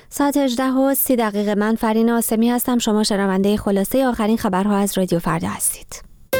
ساعت 18:30 من فرین آسمی هستم. شما شنونده خلاصه آخرین خبرها از رادیو فردا هستید.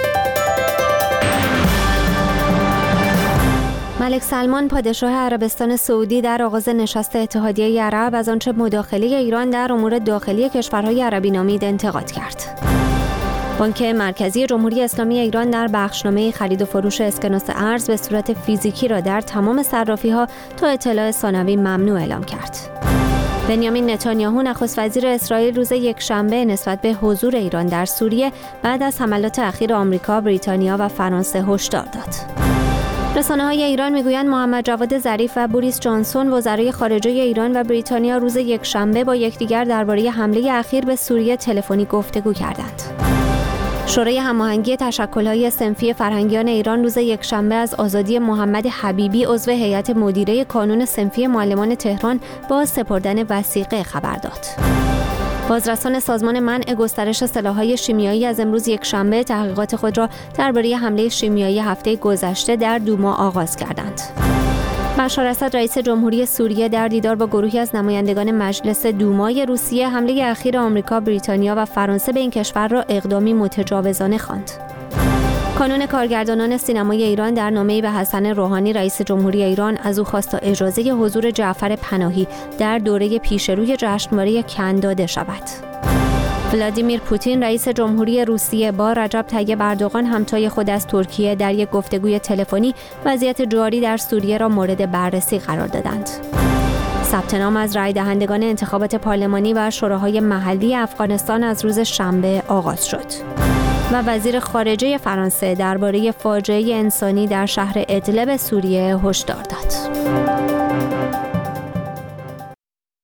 ملک سلمان پادشاه عربستان سعودی در آغاز نشست اتحادیه عرب از آنچه مداخله ایران در امور داخلی کشورهای عربی نامید انتقاد کرد. بانک مرکزی جمهوری اسلامی ایران در بخشنامه خرید و فروش اسکناس ارز به صورت فیزیکی را در تمام صرافی‌ها تا اطلاع ثانوی ممنوع اعلام کرد. بنیامین نتانیاهو نخست وزیر اسرائیل روز یکشنبه نسبت به حضور ایران در سوریه بعد از حملات اخیر آمریکا، بریتانیا و فرانسه هشدار داد. رسانه‌های ایران میگویند محمد جواد ظریف و بوریس جانسون وزرای خارجه ایران و بریتانیا روز یکشنبه با یکدیگر درباره حمله اخیر به سوریه تلفنی گفتگو کردند. شورای هماهنگی تشکل‌های صنفی فرهنگیان ایران روز یکشنبه از آزادی محمد حبیبی عضو هیئت مدیره کانون صنفی معلمان تهران با سپردن وثیقه خبر داد. بازرسان سازمان منع گسترش سلاح‌های شیمیایی از امروز یکشنبه تحقیقات خود را درباره حمله شیمیایی هفته گذشته در دوما آغاز کردند. بشار اسد رئیس جمهوری سوریه در دیدار با گروهی از نمایندگان مجلس دومای روسیه حمله اخیر آمریکا، بریتانیا و فرانسه به این کشور را اقدامی متجاوزانه خواند. کانون کارگردانان سینمای ایران در نامه‌ای به حسن روحانی رئیس جمهوری ایران از او خواست تا اجازه حضور جعفر پناهی در دوره پیشروی جشنواره کن داده شود. ولادیمیر پوتین رئیس جمهوری روسیه با رجب طیب اردوغان همتای خود از ترکیه در یک گفتگوی تلفنی وضعیت جاری در سوریه را مورد بررسی قرار دادند. ثبت نام از رای دهندگان انتخابات پارلمانی و شوراهای محلی افغانستان از روز شنبه آغاز شد. و وزیر خارجه فرانسه درباره فاجعه انسانی در شهر ادلب سوریه هشدار داد.